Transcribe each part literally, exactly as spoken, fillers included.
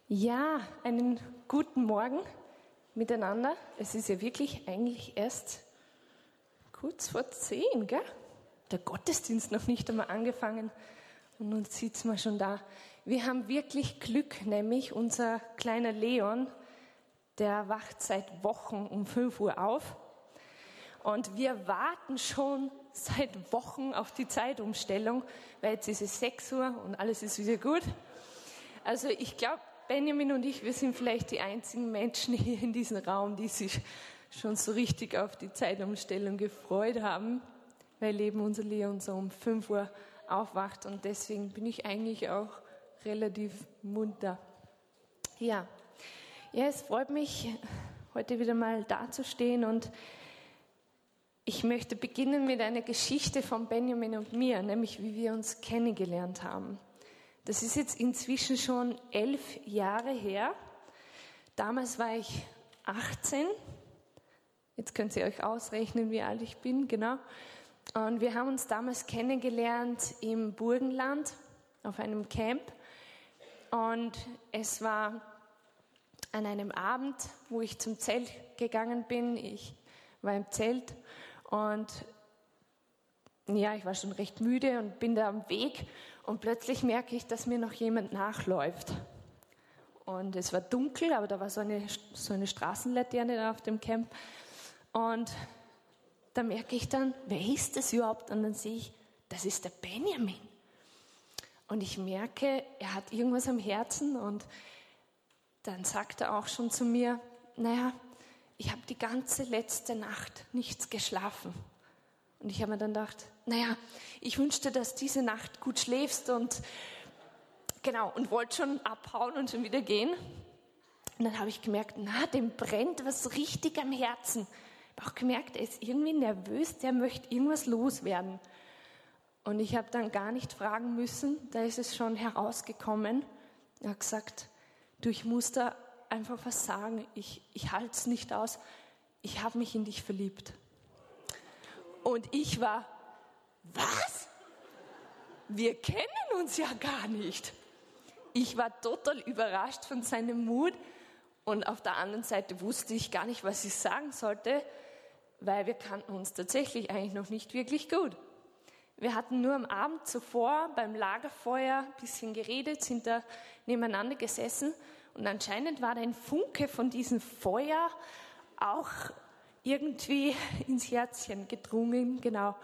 Ja, einen guten Morgen miteinander. Es ist ja wirklich eigentlich erst kurz vor zehn, gell? Der Gottesdienst noch nicht einmal angefangen und nun sitzen wir schon da. Wir haben wirklich Glück, nämlich unser kleiner Leon, der wacht seit Wochen um fünf Uhr auf und wir warten schon seit Wochen auf die Zeitumstellung, weil jetzt ist es sechs Uhr und alles ist wieder gut. Also ich glaube, Benjamin und ich, wir sind vielleicht die einzigen Menschen hier in diesem Raum, die sich schon so richtig auf die Zeitumstellung gefreut haben, weil eben unser Leon so um fünf Uhr aufwacht und deswegen bin ich eigentlich auch relativ munter. Ja, ja, es freut mich, heute wieder mal dazustehen und ich möchte beginnen mit einer Geschichte von Benjamin und mir, nämlich wie wir uns kennengelernt haben. Das ist jetzt inzwischen schon elf Jahre her. Damals war ich achtzehn. Jetzt könnt ihr euch ausrechnen, wie alt ich bin, genau. Und wir haben uns damals kennengelernt im Burgenland auf einem Camp. Und es war an einem Abend, wo ich zum Zelt gegangen bin. Ich war im Zelt und ja, ich war schon recht müde und bin da am Weg und plötzlich merke ich, dass mir noch jemand nachläuft. Und es war dunkel, aber da war so eine, so eine Straßenlaterne da auf dem Camp. Und da merke ich dann, wer ist das überhaupt? Und dann sehe ich, das ist der Benjamin. Und ich merke, er hat irgendwas am Herzen und dann sagt er auch schon zu mir, naja, ich habe die ganze letzte Nacht nichts geschlafen. Und ich habe mir dann gedacht, naja, ich wünschte, dass diese Nacht gut schläfst und genau, und wollte schon abhauen und schon wieder gehen. Und dann habe ich gemerkt, na, dem brennt was richtig am Herzen. Ich habe auch gemerkt, er ist irgendwie nervös, der möchte irgendwas loswerden. Und ich habe dann gar nicht fragen müssen, da ist es schon herausgekommen. Er hat gesagt, du, ich muss da einfach was sagen, ich, ich halte es nicht aus, ich habe mich in dich verliebt. Und ich war, was? Wir kennen uns ja gar nicht. Ich war total überrascht von seinem Mut und auf der anderen Seite wusste ich gar nicht, was ich sagen sollte, weil wir kannten uns tatsächlich eigentlich noch nicht wirklich gut. Wir hatten nur am Abend zuvor beim Lagerfeuer ein bisschen geredet, sind da nebeneinander gesessen und anscheinend war da ein Funke von diesem Feuer auch irgendwie ins Herzchen gedrungen, genau.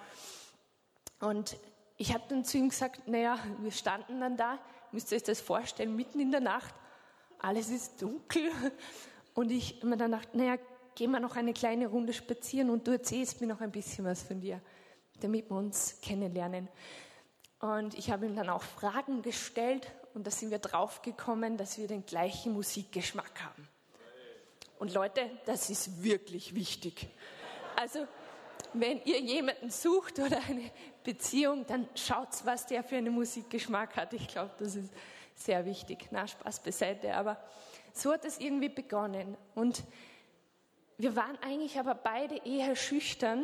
Und ich habe dann zu ihm gesagt, naja, wir standen dann da, müsst ihr euch das vorstellen, mitten in der Nacht, alles ist dunkel. Und ich habe mir dann gedacht, naja, gehen wir noch eine kleine Runde spazieren und du erzählst mir noch ein bisschen was von dir, damit wir uns kennenlernen. Und ich habe ihm dann auch Fragen gestellt und da sind wir draufgekommen, dass wir den gleichen Musikgeschmack haben. Und Leute, das ist wirklich wichtig. Also, wenn ihr jemanden sucht oder eine Beziehung, dann schaut, was der für einen Musikgeschmack hat. Ich glaube, das ist sehr wichtig. Na, Spaß beiseite. Aber so hat es irgendwie begonnen. Und wir waren eigentlich aber beide eher schüchtern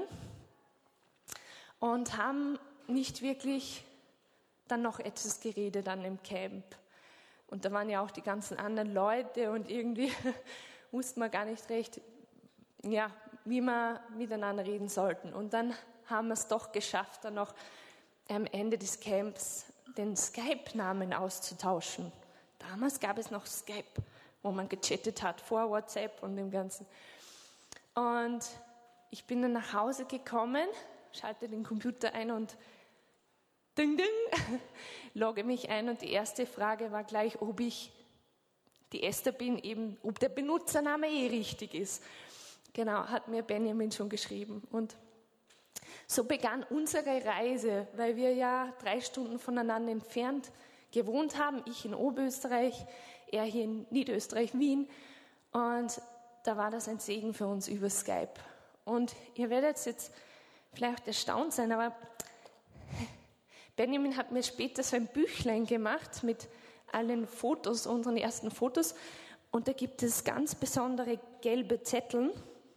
und haben nicht wirklich dann noch etwas geredet an dem Camp. Und da waren ja auch die ganzen anderen Leute und irgendwie wussten wir gar nicht recht, ja, wie wir miteinander reden sollten. Und dann haben wir es doch geschafft, dann noch am Ende des Camps den Skype-Namen auszutauschen. Damals gab es noch Skype, wo man gechattet hat, vor WhatsApp und dem Ganzen. Und ich bin dann nach Hause gekommen, schalte den Computer ein und ding, ding, logge mich ein. Und die erste Frage war gleich, ob ich die Esther bin, eben, ob der Benutzername eh richtig ist. Genau, hat mir Benjamin schon geschrieben. Und so begann unsere Reise, weil wir ja drei Stunden voneinander entfernt gewohnt haben. Ich in Oberösterreich, er hier in Niederösterreich, Wien. Und da war das ein Segen für uns über Skype. Und ihr werdet jetzt vielleicht erstaunt sein, aber Benjamin hat mir später so ein Büchlein gemacht mit allen Fotos, unseren ersten Fotos. Und da gibt es ganz besondere gelbe Zettel.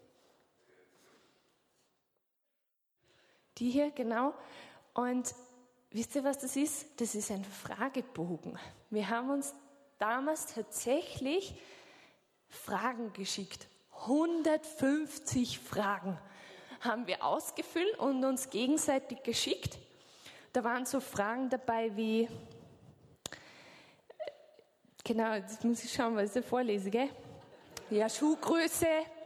Die hier, genau. Und wisst ihr, was das ist? Das ist ein Fragebogen. Wir haben uns damals tatsächlich Fragen geschickt. hundertfünfzig Fragen haben wir ausgefüllt und uns gegenseitig geschickt. Da waren so Fragen dabei wie, genau, jetzt muss ich schauen, was ich da vorlese, gell? Ja, Schuhgröße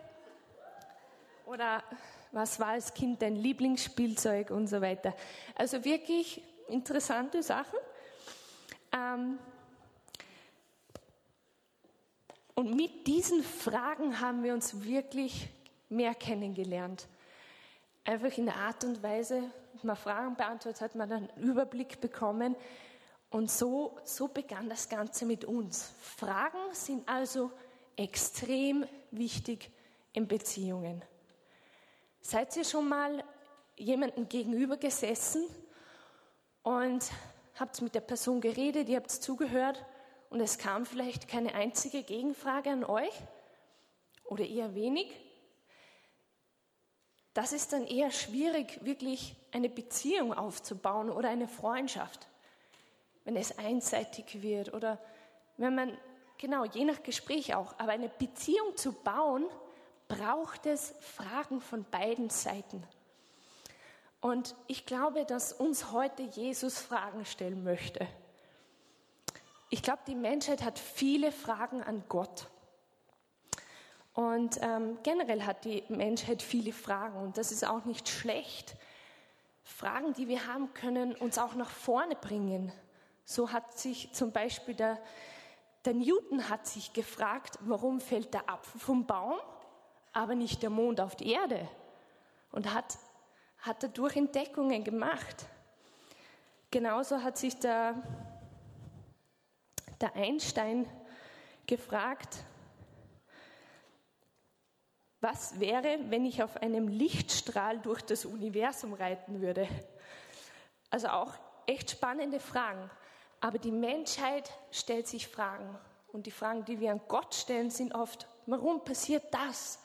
oder was war als Kind dein Lieblingsspielzeug und so weiter. Also wirklich interessante Sachen. Ähm, und mit diesen Fragen haben wir uns wirklich mehr kennengelernt. Einfach in der Art und Weise, wenn man Fragen beantwortet hat, man einen Überblick bekommen. Und so, so begann das Ganze mit uns. Fragen sind also extrem wichtig in Beziehungen. Seid ihr schon mal jemandem gegenüber gesessen und habt mit der Person geredet, ihr habt zugehört und es kam vielleicht keine einzige Gegenfrage an euch oder eher wenig? Das ist dann eher schwierig, wirklich eine Beziehung aufzubauen oder eine Freundschaft, wenn es einseitig wird oder wenn man, genau, je nach Gespräch auch, aber eine Beziehung zu bauen, braucht es Fragen von beiden Seiten. Und ich glaube, dass uns heute Jesus Fragen stellen möchte. Ich glaube, die Menschheit hat viele Fragen an Gott. Und ähm, generell hat die Menschheit viele Fragen und das ist auch nicht schlecht. Fragen, die wir haben, können uns auch nach vorne bringen. So hat sich zum Beispiel der, der Newton hat sich gefragt, warum fällt der Apfel vom Baum, aber nicht der Mond auf die Erde? Und hat, hat dadurch Entdeckungen gemacht. Genauso hat sich der, der Einstein gefragt, was wäre, wenn ich auf einem Lichtstrahl durch das Universum reiten würde? Also auch echt spannende Fragen. Aber die Menschheit stellt sich Fragen. Und die Fragen, die wir an Gott stellen, sind oft, warum passiert das?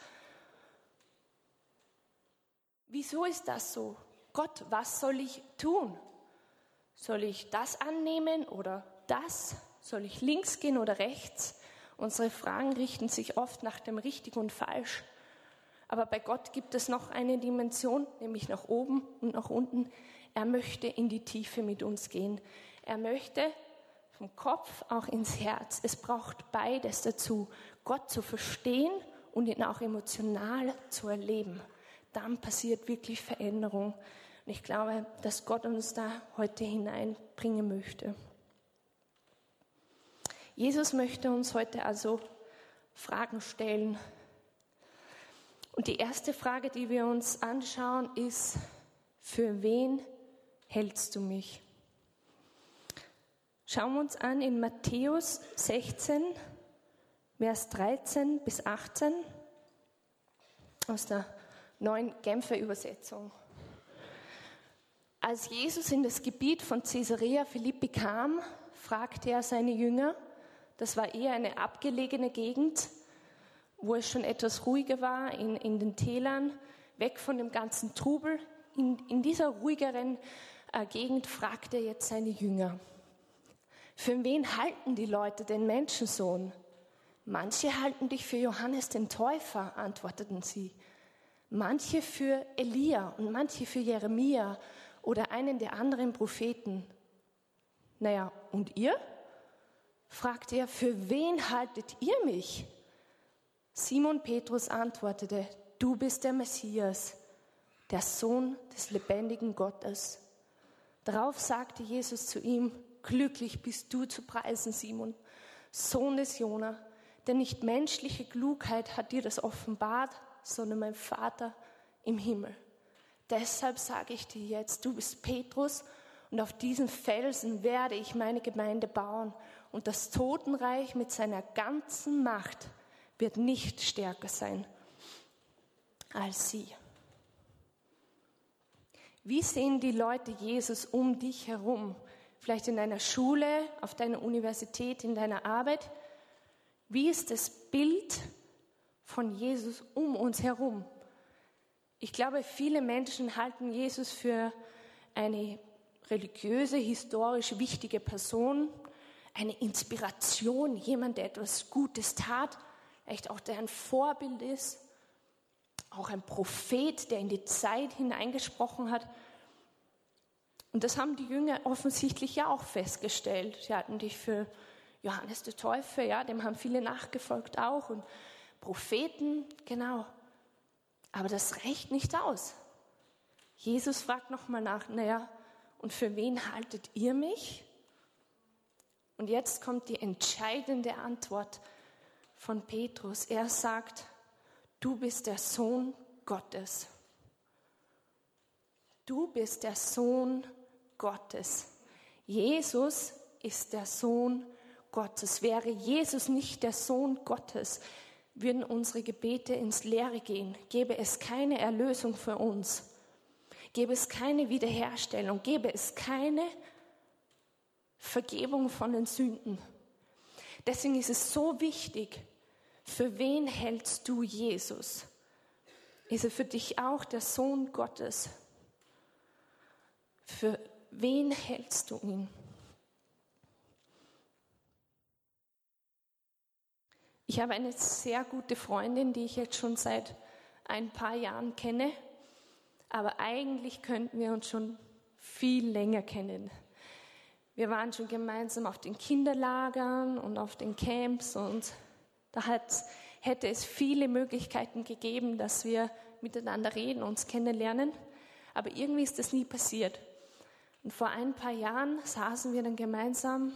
Wieso ist das so? Gott, was soll ich tun? Soll ich das annehmen oder das? Soll ich links gehen oder rechts? Unsere Fragen richten sich oft nach dem Richtig und Falsch. Aber bei Gott gibt es noch eine Dimension, nämlich nach oben und nach unten. Er möchte in die Tiefe mit uns gehen. Er möchte vom Kopf auch ins Herz. Es braucht beides dazu, Gott zu verstehen und ihn auch emotional zu erleben. Dann passiert wirklich Veränderung. Und ich glaube, dass Gott uns da heute hineinbringen möchte. Jesus möchte uns heute also Fragen stellen. Und die erste Frage, die wir uns anschauen, ist, für wen hältst du mich? Schauen wir uns an in Matthäus sechzehn, Vers dreizehn bis achtzehn aus der neuen Genfer Übersetzung. Als Jesus in das Gebiet von Caesarea Philippi kam, fragte er seine Jünger, das war eher eine abgelegene Gegend, wo es schon etwas ruhiger war, in, in den Tälern, weg von dem ganzen Trubel. In, in dieser ruhigeren äh, Gegend fragte er jetzt seine Jünger, für wen halten die Leute den Menschensohn? Manche halten dich für Johannes den Täufer, antworteten sie. Manche für Elia und manche für Jeremia oder einen der anderen Propheten. Naja, und ihr? Fragte er, für wen haltet ihr mich? Simon Petrus antwortete, du bist der Messias, der Sohn des lebendigen Gottes. Darauf sagte Jesus zu ihm, glücklich bist du zu preisen, Simon, Sohn des Jona, denn nicht menschliche Klugheit hat dir das offenbart, sondern mein Vater im Himmel. Deshalb sage ich dir jetzt, du bist Petrus und auf diesen Felsen werde ich meine Gemeinde bauen und das Totenreich mit seiner ganzen Macht wird nicht stärker sein als sie. Wie sehen die Leute Jesus um dich herum? Vielleicht in deiner Schule, auf deiner Universität, in deiner Arbeit. Wie ist das Bild von Jesus um uns herum? Ich glaube, viele Menschen halten Jesus für eine religiöse, historisch wichtige Person, eine Inspiration, jemand, der etwas Gutes tat, echt auch der ein Vorbild ist, auch ein Prophet, der in die Zeit hineingesprochen hat. Und das haben die Jünger offensichtlich ja auch festgestellt. Sie hatten dich für Johannes der Täufer, ja, dem haben viele nachgefolgt auch und Propheten, genau. Aber das reicht nicht aus. Jesus fragt nochmal nach, naja, und für wen haltet ihr mich? Und jetzt kommt die entscheidende Antwort von Petrus. Er sagt, du bist der Sohn Gottes. Du bist der Sohn Gottes. Jesus ist der Sohn Gottes. Wäre Jesus nicht der Sohn Gottes, würden unsere Gebete ins Leere gehen. Gäbe es keine Erlösung für uns. Gäbe es keine Wiederherstellung. Gäbe es keine Vergebung von den Sünden. Deswegen ist es so wichtig, für wen hältst du Jesus? Ist er für dich auch der Sohn Gottes? Für wen hältst du ihn? Ich habe eine sehr gute Freundin, die ich jetzt schon seit ein paar Jahren kenne, aber eigentlich könnten wir uns schon viel länger kennen. Wir waren schon gemeinsam auf den Kinderlagern und auf den Camps und da hat, hätte es viele Möglichkeiten gegeben, dass wir miteinander reden, uns kennenlernen, aber irgendwie ist das nie passiert. Und vor ein paar Jahren saßen wir dann gemeinsam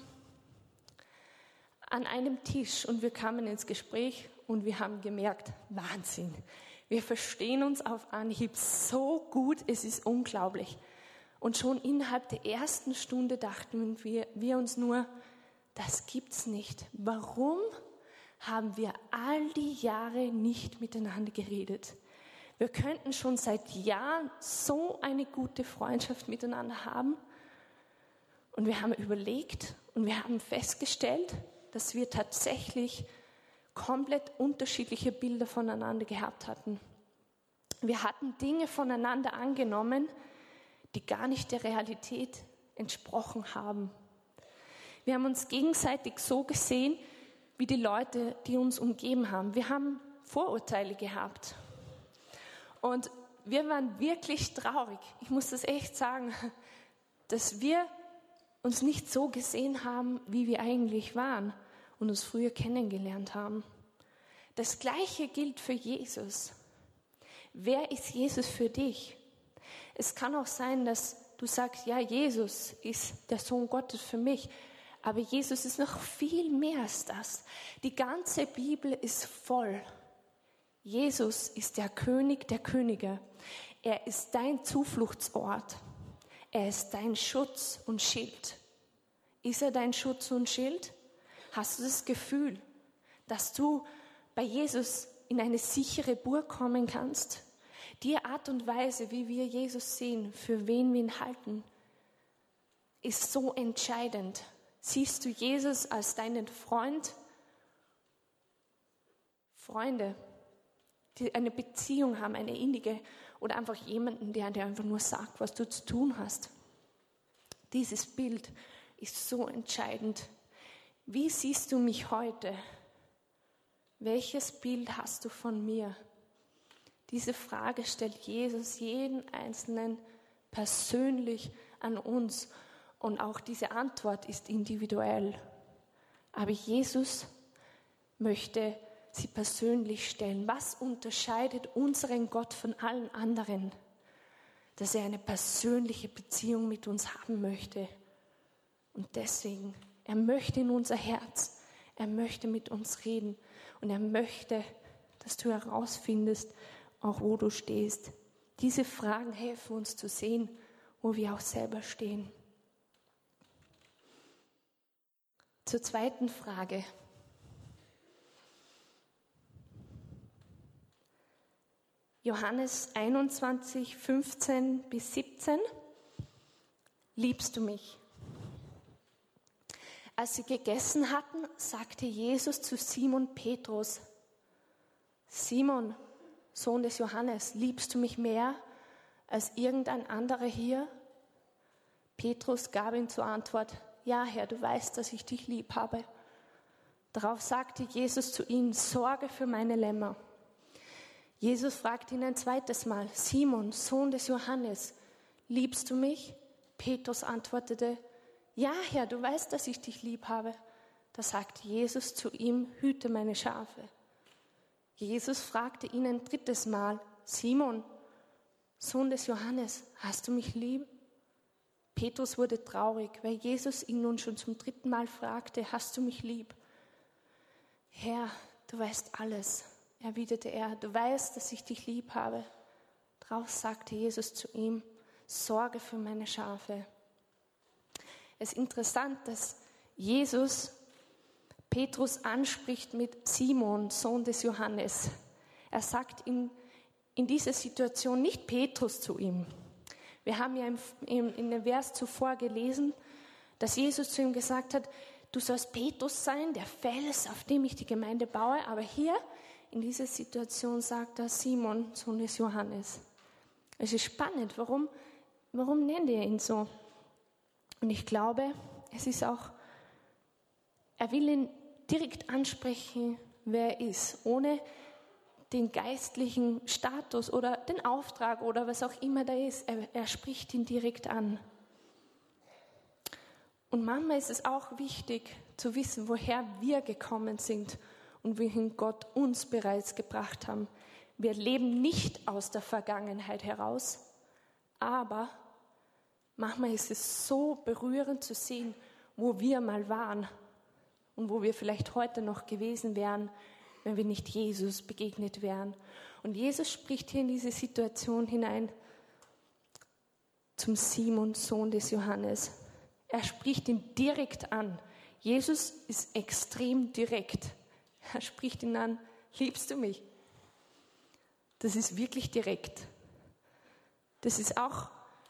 an einem Tisch und wir kamen ins Gespräch und wir haben gemerkt, Wahnsinn, wir verstehen uns auf Anhieb so gut, es ist unglaublich. Und schon innerhalb der ersten Stunde dachten wir, wir uns nur, das gibt's nicht. Warum haben wir all die Jahre nicht miteinander geredet? Wir könnten schon seit Jahren so eine gute Freundschaft miteinander haben. Und wir haben überlegt und wir haben festgestellt, dass wir tatsächlich komplett unterschiedliche Bilder voneinander gehabt hatten. Wir hatten Dinge voneinander angenommen, die gar nicht der Realität entsprochen haben. Wir haben uns gegenseitig so gesehen, wie die Leute, die uns umgeben haben. Wir haben Vorurteile gehabt. Und wir waren wirklich traurig, ich muss das echt sagen, dass wir uns nicht so gesehen haben, wie wir eigentlich waren und uns früher kennengelernt haben. Das Gleiche gilt für Jesus. Wer ist Jesus für dich? Es kann auch sein, dass du sagst, ja, Jesus ist der Sohn Gottes für mich. Aber Jesus ist noch viel mehr als das. Die ganze Bibel ist voll. Jesus ist der König der Könige. Er ist dein Zufluchtsort. Er ist dein Schutz und Schild. Ist er dein Schutz und Schild? Hast du das Gefühl, dass du bei Jesus in eine sichere Burg kommen kannst? Die Art und Weise, wie wir Jesus sehen, für wen wir ihn halten, ist so entscheidend. Siehst du Jesus als deinen Freund? Freunde, die eine Beziehung haben, eine innige, oder einfach jemanden, der dir einfach nur sagt, was du zu tun hast. Dieses Bild ist so entscheidend. Wie siehst du mich heute? Welches Bild hast du von mir? Diese Frage stellt Jesus jeden Einzelnen persönlich an uns. Und auch diese Antwort ist individuell. Aber Jesus möchte sie persönlich stellen. Was unterscheidet unseren Gott von allen anderen? Dass er eine persönliche Beziehung mit uns haben möchte. Und deswegen, er möchte in unser Herz. Er möchte mit uns reden. Und er möchte, dass du herausfindest, auch wo du stehst. Diese Fragen helfen uns zu sehen, wo wir auch selber stehen. Zur zweiten Frage. Johannes einundzwanzig, fünfzehn bis siebzehn. Liebst du mich? Als sie gegessen hatten, sagte Jesus zu Simon Petrus: Simon, Sohn des Johannes, liebst du mich mehr als irgendein anderer hier? Petrus gab ihm zur Antwort: ja Herr, du weißt, dass ich dich lieb habe. Darauf sagte Jesus zu ihm, sorge für meine Lämmer. Jesus fragte ihn ein zweites Mal, Simon, Sohn des Johannes, liebst du mich? Petrus antwortete, ja Herr, du weißt, dass ich dich lieb habe. Da sagte Jesus zu ihm, hüte meine Schafe. Jesus fragte ihn ein drittes Mal, Simon, Sohn des Johannes, hast du mich lieb? Petrus wurde traurig, weil Jesus ihn nun schon zum dritten Mal fragte, hast du mich lieb? Herr, du weißt alles, erwiderte er, du weißt, dass ich dich lieb habe. Darauf sagte Jesus zu ihm, sorge für meine Schafe. Es ist interessant, dass Jesus Petrus anspricht mit Simon, Sohn des Johannes. Er sagt in, in dieser Situation nicht Petrus zu ihm. Wir haben ja im, im, in dem Vers zuvor gelesen, dass Jesus zu ihm gesagt hat, du sollst Petrus sein, der Fels, auf dem ich die Gemeinde baue. Aber hier in dieser Situation sagt er Simon, Sohn des Johannes. Es ist spannend, warum, warum nennt er ihn so? Und ich glaube, es ist auch, er will ihn direkt ansprechen, wer er ist, ohne den geistlichen Status oder den Auftrag oder was auch immer da ist. Er, er spricht ihn direkt an. Und manchmal ist es auch wichtig zu wissen, woher wir gekommen sind und wohin Gott uns bereits gebracht haben. Wir leben nicht aus der Vergangenheit heraus, aber manchmal ist es so berührend zu sehen, wo wir mal waren und wo wir vielleicht heute noch gewesen wären, wenn wir nicht Jesus begegnet wären. Und Jesus spricht hier in diese Situation hinein zum Simon, Sohn des Johannes. Er spricht ihn direkt an. Jesus ist extrem direkt. Er spricht ihn an, liebst du mich? Das ist wirklich direkt. Das ist auch,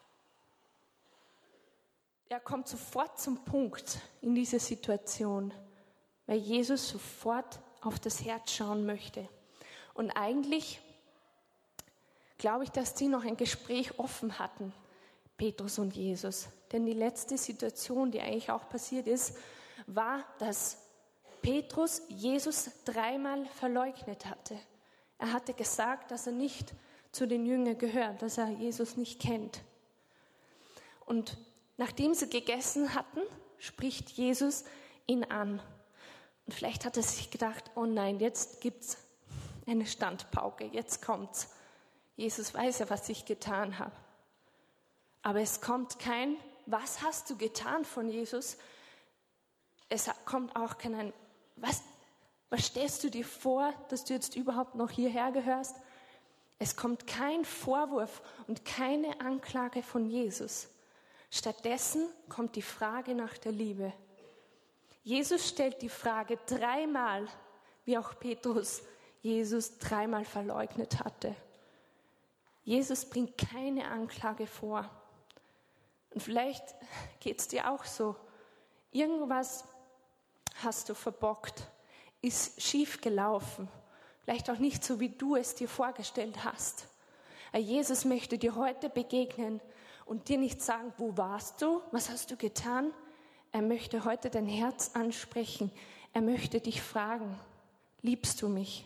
er kommt sofort zum Punkt in dieser Situation, weil Jesus sofort auf das Herz schauen möchte. Und eigentlich glaube ich, dass sie noch ein Gespräch offen hatten, Petrus und Jesus. Denn die letzte Situation, die eigentlich auch passiert ist, war, dass Petrus Jesus dreimal verleugnet hatte. Er hatte gesagt, dass er nicht zu den Jüngern gehört, dass er Jesus nicht kennt. Und nachdem sie gegessen hatten, spricht Jesus ihn an. Und vielleicht hat er sich gedacht, oh nein, jetzt gibt's eine Standpauke, jetzt kommt's. Jesus weiß ja, was ich getan habe. Aber es kommt kein, was hast du getan von Jesus? Es kommt auch kein, was, was stellst du dir vor, dass du jetzt überhaupt noch hierher gehörst? Es kommt kein Vorwurf und keine Anklage von Jesus. Stattdessen kommt die Frage nach der Liebe. Jesus stellt die Frage dreimal, wie auch Petrus Jesus dreimal verleugnet hatte. Jesus bringt keine Anklage vor. Und vielleicht geht es dir auch so. Irgendwas hast du verbockt, ist schief gelaufen. Vielleicht auch nicht so, wie du es dir vorgestellt hast. Aber Jesus möchte dir heute begegnen und dir nicht sagen, wo warst du, was hast du getan? Er möchte heute dein Herz ansprechen. Er möchte dich fragen, liebst du mich?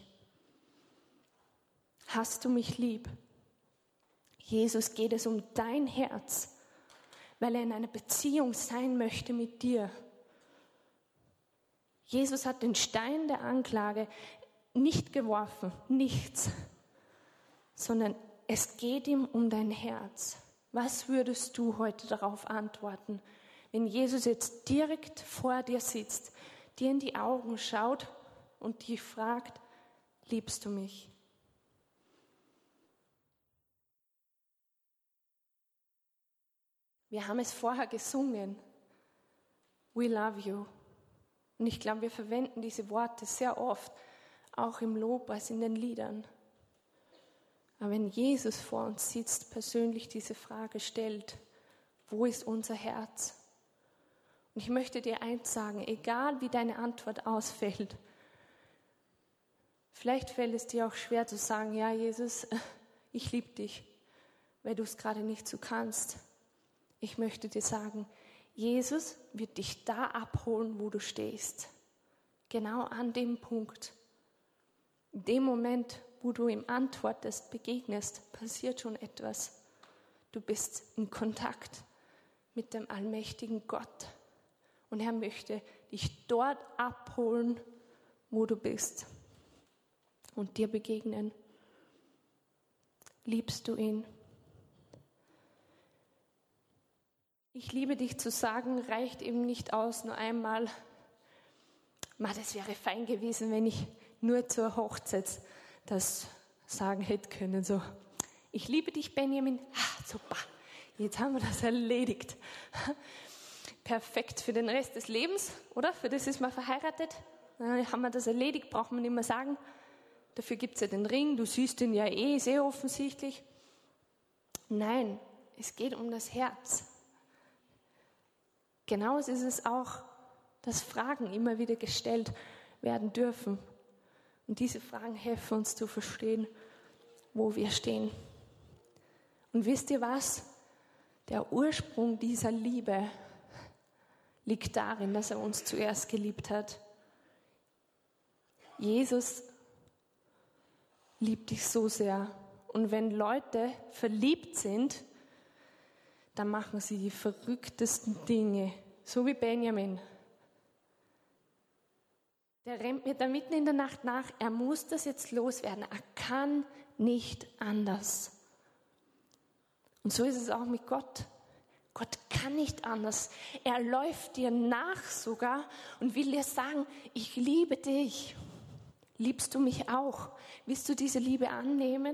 Hast du mich lieb? Jesus geht es um dein Herz, weil er in einer Beziehung sein möchte mit dir. Jesus hat den Stein der Anklage nicht geworfen, nichts, sondern es geht ihm um dein Herz. Was würdest du heute darauf antworten, wenn Jesus jetzt direkt vor dir sitzt, dir in die Augen schaut und dich fragt, liebst du mich? Wir haben es vorher gesungen, we love you. Und ich glaube, wir verwenden diese Worte sehr oft, auch im Lobpreis, in den Liedern. Aber wenn Jesus vor uns sitzt, persönlich diese Frage stellt, wo ist unser Herz? Und ich möchte dir eins sagen, egal wie deine Antwort ausfällt, vielleicht fällt es dir auch schwer zu sagen, ja Jesus, ich liebe dich, weil du es gerade nicht so kannst. Ich möchte dir sagen, Jesus wird dich da abholen, wo du stehst. Genau an dem Punkt. In dem Moment, wo du ihm antwortest, begegnest, passiert schon etwas. Du bist in Kontakt mit dem allmächtigen Gott. Und er möchte dich dort abholen, wo du bist. Und dir begegnen. Liebst du ihn? Ich liebe dich zu sagen, reicht eben nicht aus, nur einmal. Ma, das wäre fein gewesen, wenn ich nur zur Hochzeit das sagen hätte können. So, ich liebe dich, Benjamin. Ah, super, jetzt haben wir das erledigt. Perfekt für den Rest des Lebens, oder? Für das ist man verheiratet. Dann haben wir das erledigt, braucht man nicht mehr sagen. Dafür gibt es ja den Ring, du siehst ihn ja eh, sehr offensichtlich. Nein, es geht um das Herz. Genauso ist es auch, dass Fragen immer wieder gestellt werden dürfen. Und diese Fragen helfen uns zu verstehen, wo wir stehen. Und wisst ihr was? Der Ursprung dieser Liebe liegt darin, dass er uns zuerst geliebt hat. Jesus liebt dich so sehr. Und wenn Leute verliebt sind, dann machen sie die verrücktesten Dinge. So wie Benjamin. Der rennt mir da mitten in der Nacht nach. Er muss das jetzt loswerden. Er kann nicht anders. Und so ist es auch mit Gott. Gott kann nicht anders. Er läuft dir nach sogar und will dir sagen, ich liebe dich. Liebst du mich auch? Willst du diese Liebe annehmen?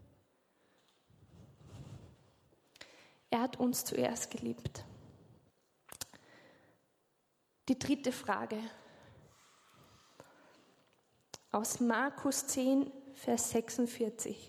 Er hat uns zuerst geliebt. Die dritte Frage. Aus Markus zehn, Vers sechsundvierzig.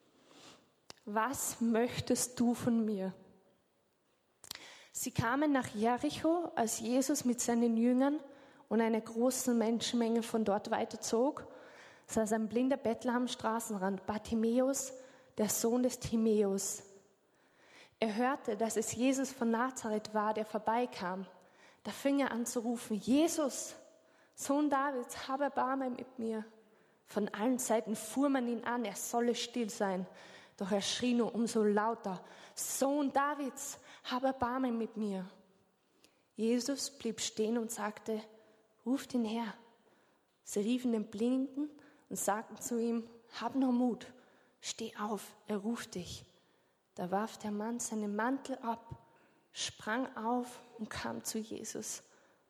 Was möchtest du von mir? Sie kamen nach Jericho, als Jesus mit seinen Jüngern und einer großen Menschenmenge von dort weiterzog, saß ein blinder Bettler am Straßenrand, Bartimäus, der Sohn des Timäus. Er hörte, dass es Jesus von Nazareth war, der vorbeikam. Da fing er an zu rufen, Jesus, Sohn Davids, hab Erbarmen mit mir. Von allen Seiten fuhr man ihn an, er solle still sein. Doch er schrie nur umso lauter, Sohn Davids, hab Erbarmen mit mir. Jesus blieb stehen und sagte, ruft ihn her. Sie riefen den Blinden und sagten zu ihm, hab nur Mut, steh auf, er ruft dich. Da warf der Mann seinen Mantel ab, sprang auf und kam zu Jesus.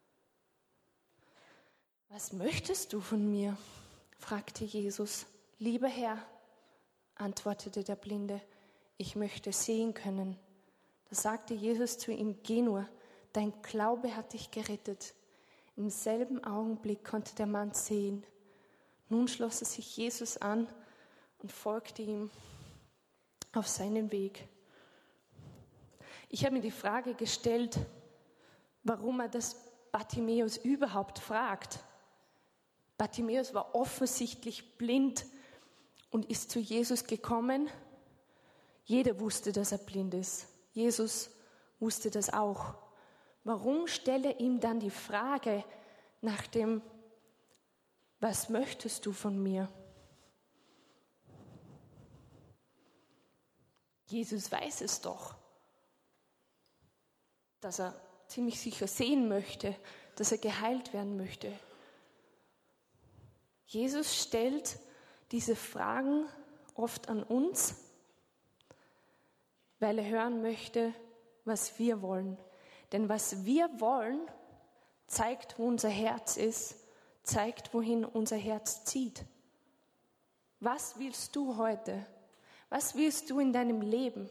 Was möchtest du von mir? Fragte Jesus. Lieber Herr, antwortete der Blinde, ich möchte sehen können. Da sagte Jesus zu ihm, geh nur, dein Glaube hat dich gerettet. Im selben Augenblick konnte der Mann sehen. Nun schloss er sich Jesus an und folgte ihm auf seinen Weg. Ich habe mir die Frage gestellt, warum er das Bartimäus überhaupt fragt. Bartimäus war offensichtlich blind und ist zu Jesus gekommen. Jeder wusste, dass er blind ist. Jesus wusste das auch. Warum stelle er ihm dann die Frage nach dem, was möchtest du von mir? Jesus weiß es doch, dass er ziemlich sicher sehen möchte, dass er geheilt werden möchte. Jesus stellt diese Fragen oft an uns, weil er hören möchte, was wir wollen. Denn was wir wollen, zeigt, wo unser Herz ist, zeigt, wohin unser Herz zieht. Was willst du heute? Was willst du in deinem Leben?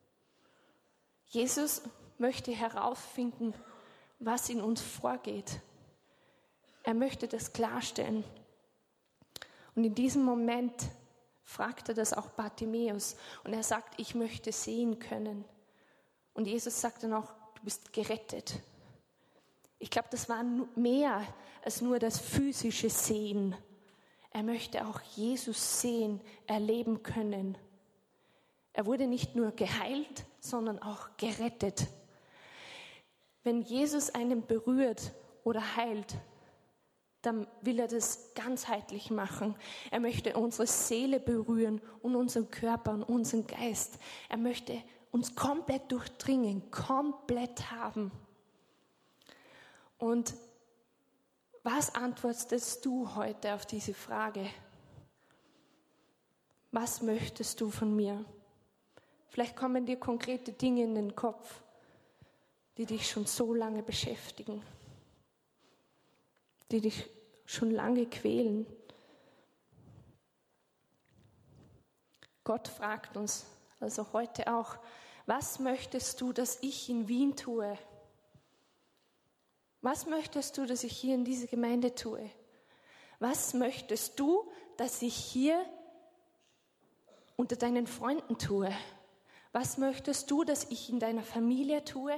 Jesus möchte herausfinden, was in uns vorgeht. Er möchte das klarstellen. Und in diesem Moment fragt er das auch Bartimäus. Und er sagt, ich möchte sehen können. Und Jesus sagt dann auch, du bist gerettet. Ich glaube, das war mehr als nur das physische Sehen. Er möchte auch Jesus sehen, erleben können. Er wurde nicht nur geheilt, sondern auch gerettet. wenn Jesus einen berührt oder heilt, dann will er das ganzheitlich machen. Er möchte unsere Seele berühren und unseren Körper und unseren Geist. Er möchte uns komplett durchdringen, komplett haben. Und was antwortest du heute auf diese Frage? Was möchtest du von mir? Vielleicht kommen dir konkrete Dinge in den Kopf, die dich schon so lange beschäftigen, die dich schon lange quälen. Gott fragt uns also heute auch, was möchtest du, dass ich in Wien tue? Was möchtest du, dass ich hier in dieser Gemeinde tue? Was möchtest du, dass ich hier unter deinen Freunden tue? Was möchtest du, dass ich in deiner Familie tue?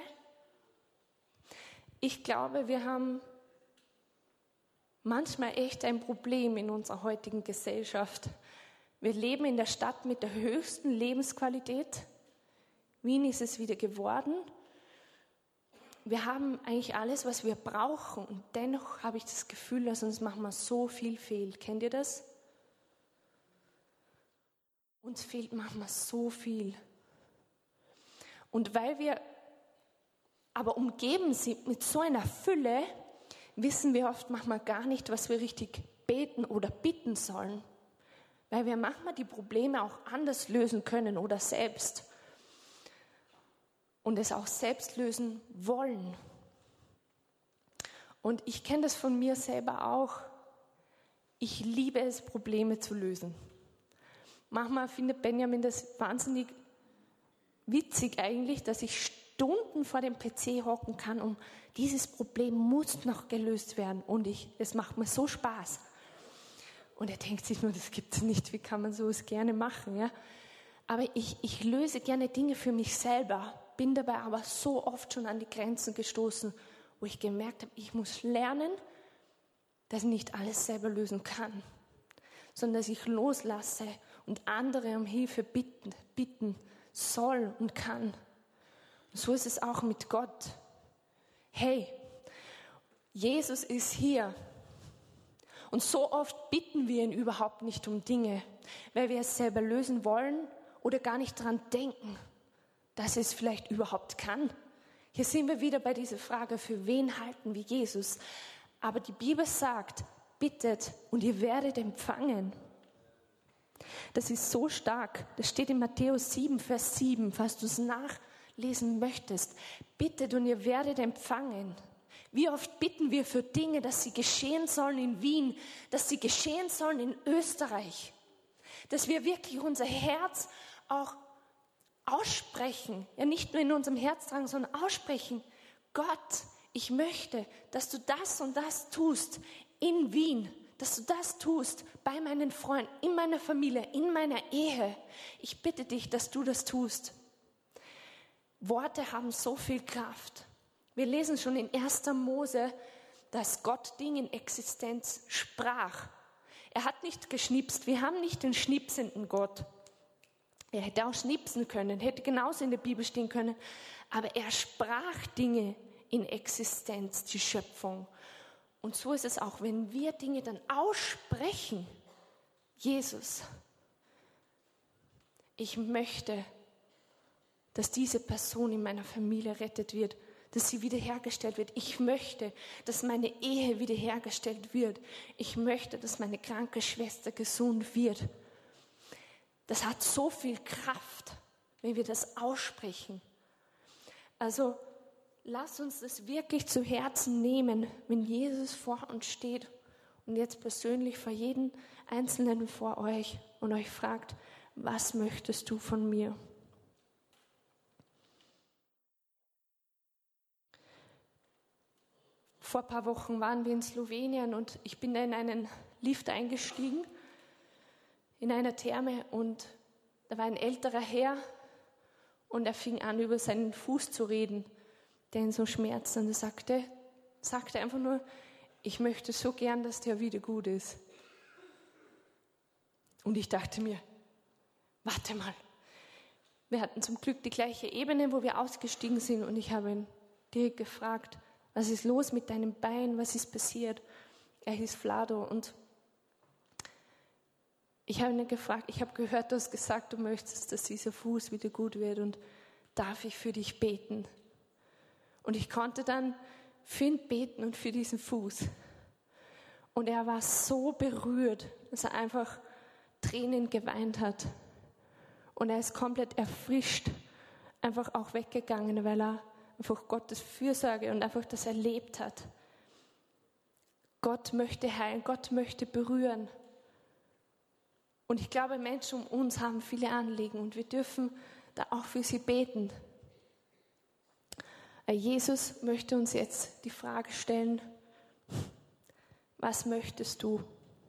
Ich glaube, wir haben manchmal echt ein Problem in unserer heutigen Gesellschaft. Wir leben in der Stadt mit der höchsten Lebensqualität. Wien ist es wieder geworden. Wir haben eigentlich alles, was wir brauchen. Und dennoch habe ich das Gefühl, dass uns manchmal so viel fehlt. Kennt ihr das? Uns fehlt manchmal so viel. Und weil wir aber umgeben sind mit so einer Fülle, wissen wir oft manchmal gar nicht, was wir richtig beten oder bitten sollen. Weil wir manchmal die Probleme auch anders lösen können oder selbst. Und es auch selbst lösen wollen. Und ich kenne das von mir selber auch. Ich liebe es, Probleme zu lösen. Manchmal findet Benjamin das wahnsinnig witzig eigentlich, dass ich Stunden vor dem P C hocken kann und dieses Problem muss noch gelöst werden. Und ich, es macht mir so Spaß. Und er denkt sich nur, das gibt es nicht, wie kann man sowas gerne machen, ja? Aber ich, ich löse gerne Dinge für mich selber, bin dabei aber so oft schon an die Grenzen gestoßen, wo ich gemerkt habe, ich muss lernen, dass ich nicht alles selber lösen kann, sondern dass ich loslasse und andere um Hilfe bitten, bitten soll und kann. Und so ist es auch mit Gott. Hey, Jesus ist hier. Und so oft bitten wir ihn überhaupt nicht um Dinge, weil wir es selber lösen wollen oder gar nicht daran denken, dass er es vielleicht überhaupt kann. Hier sind wir wieder bei dieser Frage, für wen halten wir Jesus? Aber die Bibel sagt, bittet und ihr werdet empfangen. Das ist so stark. Das steht in Matthäus sieben, Vers sieben, falls du es nachlesen möchtest. Bittet und ihr werdet empfangen. Wie oft bitten wir für Dinge, dass sie geschehen sollen in Wien, dass sie geschehen sollen in Österreich. Dass wir wirklich unser Herz auch aussprechen. Ja, nicht nur in unserem Herz tragen, sondern aussprechen. Gott, ich möchte, dass du das und das tust in Wien. Dass du das tust bei meinen Freunden, in meiner Familie, in meiner Ehe. Ich bitte dich, dass du das tust. Worte haben so viel Kraft. Wir lesen schon in erster Mose, dass Gott Dinge in Existenz sprach. Er hat nicht geschnipst. Wir haben nicht den schnipsenden Gott. Er hätte auch schnipsen können, hätte genauso in der Bibel stehen können. Aber er sprach Dinge in Existenz, die Schöpfung. Und so ist es auch, wenn wir Dinge dann aussprechen. Jesus, ich möchte, dass diese Person in meiner Familie errettet wird, dass sie wiederhergestellt wird. Ich möchte, dass meine Ehe wiederhergestellt wird. Ich möchte, dass meine kranke Schwester gesund wird. Das hat so viel Kraft, wenn wir das aussprechen. Also lass uns das wirklich zu Herzen nehmen, wenn Jesus vor uns steht und jetzt persönlich vor jedem Einzelnen vor euch und euch fragt, was möchtest du von mir? Vor ein paar Wochen waren wir in Slowenien und ich bin da in einen Lift eingestiegen, in einer Therme, und da war ein älterer Herr und er fing an, über seinen Fuß zu reden, der ihn so schmerzte. Und er sagte, sagte einfach nur, ich möchte so gern, dass der wieder gut ist. Und ich dachte mir, warte mal, wir hatten zum Glück die gleiche Ebene, wo wir ausgestiegen sind, und ich habe ihn direkt gefragt, was ist los mit deinem Bein, was ist passiert? Er hieß Vlado und ich habe ihn gefragt, ich habe gehört, du hast gesagt, du möchtest, dass dieser Fuß wieder gut wird und darf ich für dich beten? Und ich konnte dann für ihn beten und für diesen Fuß. Und er war so berührt, dass er einfach Tränen geweint hat. Und er ist komplett erfrischt, einfach auch weggegangen, weil er einfach Gottes Fürsorge und einfach das erlebt hat. Gott möchte heilen, Gott möchte berühren. Und ich glaube, Menschen um uns haben viele Anliegen und wir dürfen da auch für sie beten. Jesus möchte uns jetzt die Frage stellen, was möchtest du?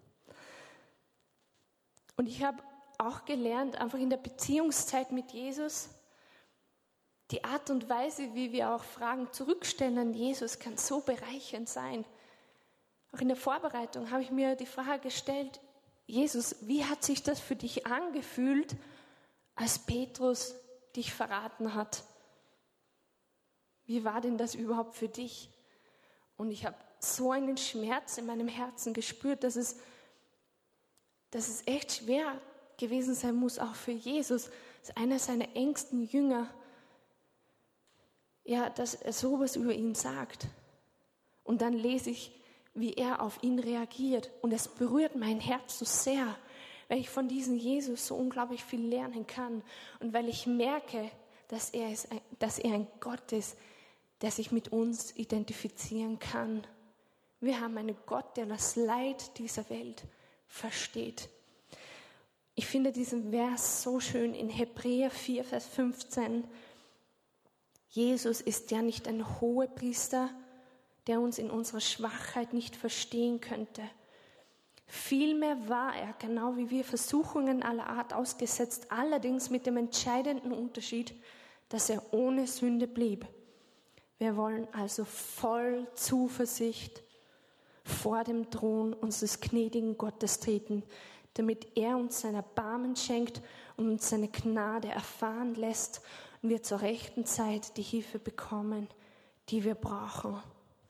Und ich habe auch gelernt, einfach in der Beziehungszeit mit Jesus, die Art und Weise, wie wir auch Fragen zurückstellen an Jesus, kann so bereichernd sein. Auch in der Vorbereitung habe ich mir die Frage gestellt, Jesus, wie hat sich das für dich angefühlt, als Petrus dich verraten hat? Wie war denn das überhaupt für dich? Und ich habe so einen Schmerz in meinem Herzen gespürt, dass es, dass es echt schwer gewesen sein muss, auch für Jesus, dass einer seiner engsten Jünger, ja, dass er sowas über ihn sagt. Und dann lese ich, wie er auf ihn reagiert. Und es berührt mein Herz so sehr, weil ich von diesem Jesus so unglaublich viel lernen kann. Und weil ich merke, dass er, ist, dass er ein Gott ist, der sich mit uns identifizieren kann. Wir haben einen Gott, der das Leid dieser Welt versteht. Ich finde diesen Vers so schön in Hebräer vier, Vers fünfzehn. Jesus ist ja nicht ein Hohepriester, der uns in unserer Schwachheit nicht verstehen könnte. Vielmehr war er, genau wie wir, Versuchungen aller Art ausgesetzt, allerdings mit dem entscheidenden Unterschied, dass er ohne Sünde blieb. Wir wollen also voll Zuversicht vor dem Thron unseres gnädigen Gottes treten, damit er uns sein Erbarmen schenkt und uns seine Gnade erfahren lässt und wir zur rechten Zeit die Hilfe bekommen, die wir brauchen.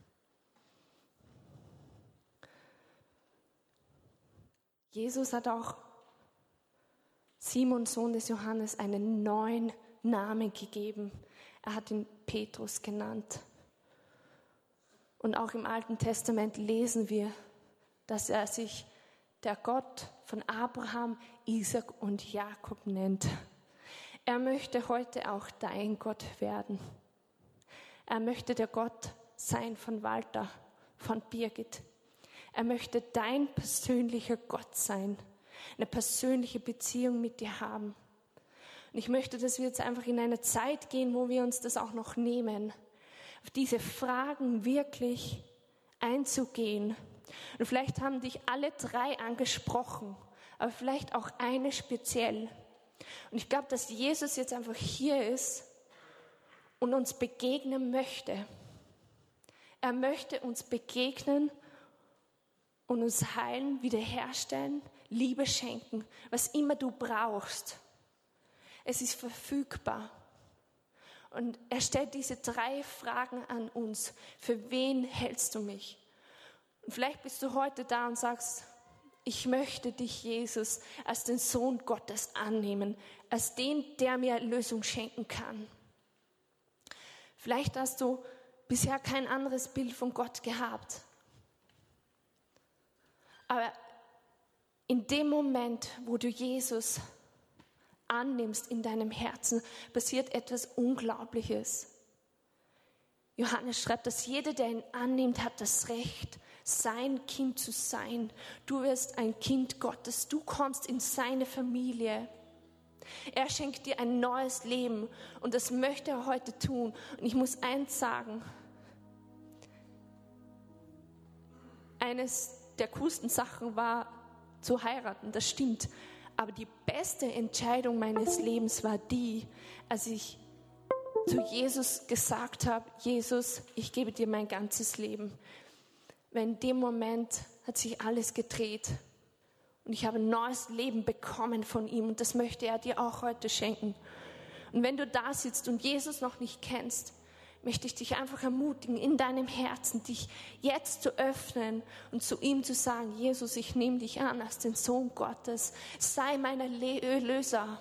Jesus hat auch Simon, Sohn des Johannes, einen neuen Namen gegeben. Er hat ihn Petrus genannt. Und auch im Alten Testament lesen wir, dass er sich der Gott von Abraham, Isaac und Jakob nennt. Er möchte heute auch dein Gott werden. Er möchte der Gott sein von Walter, von Birgit. Er möchte dein persönlicher Gott sein, eine persönliche Beziehung mit dir haben. Und ich möchte, dass wir jetzt einfach in eine Zeit gehen, wo wir uns das auch noch nehmen, auf diese Fragen wirklich einzugehen. Und vielleicht haben dich alle drei angesprochen, aber vielleicht auch eine speziell. Und ich glaube, dass Jesus jetzt einfach hier ist und uns begegnen möchte. Er möchte uns begegnen und uns heilen, wiederherstellen, Liebe schenken, was immer du brauchst. Es ist verfügbar. Und er stellt diese drei Fragen an uns. Für wen hältst du mich? Und vielleicht bist du heute da und sagst, ich möchte dich, Jesus, als den Sohn Gottes annehmen, als den, der mir Erlösung schenken kann. Vielleicht hast du bisher kein anderes Bild von Gott gehabt. Aber in dem Moment, wo du Jesus annimmst in deinem Herzen, passiert etwas Unglaubliches. Johannes schreibt, dass jeder, der ihn annimmt, hat das Recht, sein Kind zu sein. Du wirst ein Kind Gottes, du kommst in seine Familie. Er schenkt dir ein neues Leben und das möchte er heute tun. Und ich muss eins sagen, eines der coolsten Sachen war zu heiraten, das stimmt. Aber die beste Entscheidung meines Lebens war die, als ich zu Jesus gesagt habe, Jesus, ich gebe dir mein ganzes Leben. Weil in dem Moment hat sich alles gedreht und ich habe ein neues Leben bekommen von ihm und das möchte er dir auch heute schenken. Und wenn du da sitzt und Jesus noch nicht kennst, möchte ich dich einfach ermutigen, in deinem Herzen dich jetzt zu öffnen und zu ihm zu sagen, Jesus, ich nehme dich an als den Sohn Gottes, sei mein Erlöser.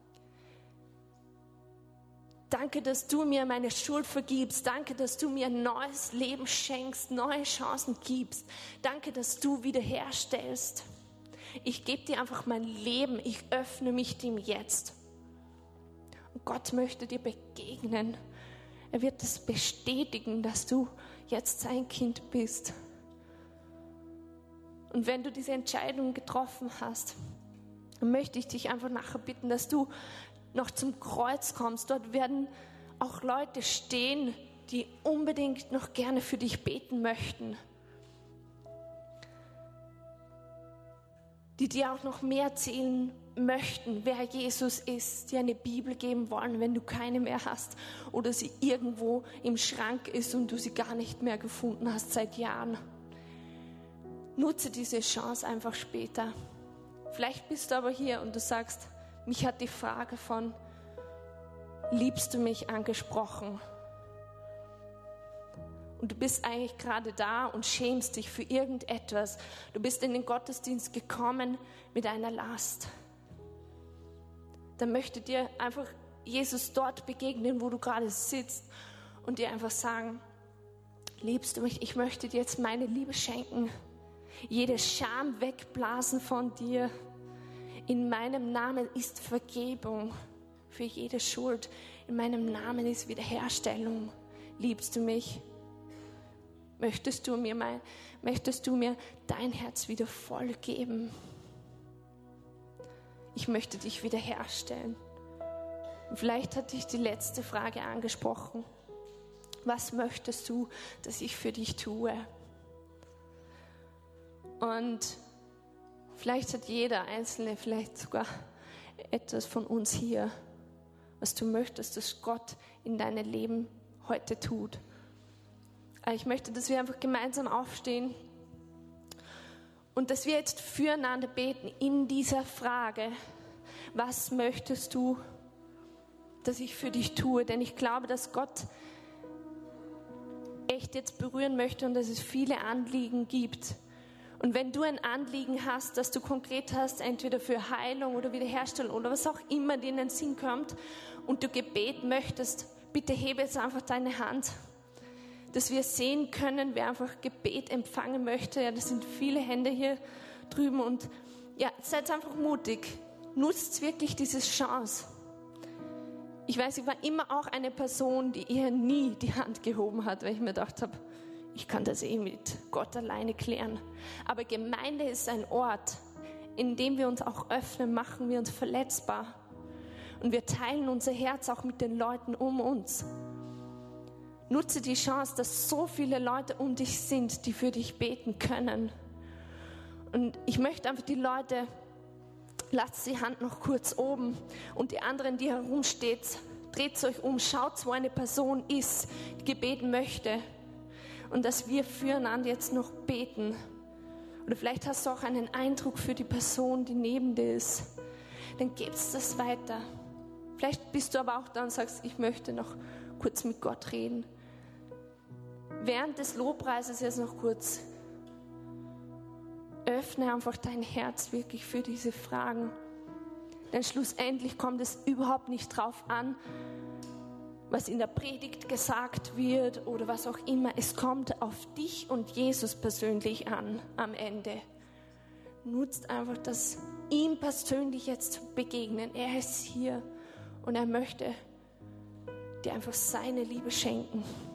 Danke, dass du mir meine Schuld vergibst. Danke, dass du mir ein neues Leben schenkst, neue Chancen gibst. Danke, dass du wiederherstellst. Ich gebe dir einfach mein Leben. Ich öffne mich dem jetzt. Und Gott möchte dir begegnen. Er wird es bestätigen, dass du jetzt sein Kind bist. Und wenn du diese Entscheidung getroffen hast, dann möchte ich dich einfach nachher bitten, dass du noch zum Kreuz kommst. Dort werden auch Leute stehen, die unbedingt noch gerne für dich beten möchten. Die dir auch noch mehr erzählen möchten, wer Jesus ist, dir eine Bibel geben wollen, wenn du keine mehr hast oder sie irgendwo im Schrank ist und du sie gar nicht mehr gefunden hast seit Jahren. Nutze diese Chance einfach später. Vielleicht bist du aber hier und du sagst, mich hat die Frage von, liebst du mich, angesprochen? Und du bist eigentlich gerade da und schämst dich für irgendetwas. Du bist in den Gottesdienst gekommen mit einer Last. Dann möchte dir einfach Jesus dort begegnen, wo du gerade sitzt und dir einfach sagen, liebst du mich? Ich möchte dir jetzt meine Liebe schenken. Jede Scham wegblasen von dir. In meinem Namen ist Vergebung für jede Schuld. In meinem Namen ist Wiederherstellung. Liebst du mich? Möchtest du mir, mein, möchtest du mir dein Herz wieder voll geben? Ich möchte dich wiederherstellen. Und vielleicht hat dich die letzte Frage angesprochen. Was möchtest du, dass ich für dich tue? Und vielleicht hat jeder Einzelne, vielleicht sogar etwas von uns hier, was du möchtest, dass Gott in deinem Leben heute tut. Aber ich möchte, dass wir einfach gemeinsam aufstehen und dass wir jetzt füreinander beten in dieser Frage, was möchtest du, dass ich für dich tue? Denn ich glaube, dass Gott echt jetzt berühren möchte und dass es viele Anliegen gibt. Und wenn du ein Anliegen hast, das du konkret hast, entweder für Heilung oder Wiederherstellung oder was auch immer dir in den Sinn kommt und du Gebet möchtest, bitte hebe jetzt einfach deine Hand, dass wir sehen können, wer einfach Gebet empfangen möchte. Ja, das sind viele Hände hier drüben und ja, seid einfach mutig. Nutzt wirklich diese Chance. Ich weiß, ich war immer auch eine Person, die eher nie die Hand gehoben hat, weil ich mir gedacht habe, ich kann das eh mit Gott alleine klären. Aber Gemeinde ist ein Ort, in dem wir uns auch öffnen, machen wir uns verletzbar. Und wir teilen unser Herz auch mit den Leuten um uns. Nutze die Chance, dass so viele Leute um dich sind, die für dich beten können. Und ich möchte einfach die Leute, lasst die Hand noch kurz oben und die anderen, die herumsteht, dreht euch um, schaut, wo eine Person ist, die gebeten möchte. Und dass wir füreinander jetzt noch beten. Oder vielleicht hast du auch einen Eindruck für die Person, die neben dir ist. Dann gibst das weiter. Vielleicht bist du aber auch da und sagst, ich möchte noch kurz mit Gott reden. Während des Lobpreises jetzt noch kurz. Öffne einfach dein Herz wirklich für diese Fragen. Denn schlussendlich kommt es überhaupt nicht drauf an, was in der Predigt gesagt wird oder was auch immer. Es kommt auf dich und Jesus persönlich an am Ende. Nutzt einfach das, ihm persönlich jetzt zu begegnen. Er ist hier und er möchte dir einfach seine Liebe schenken.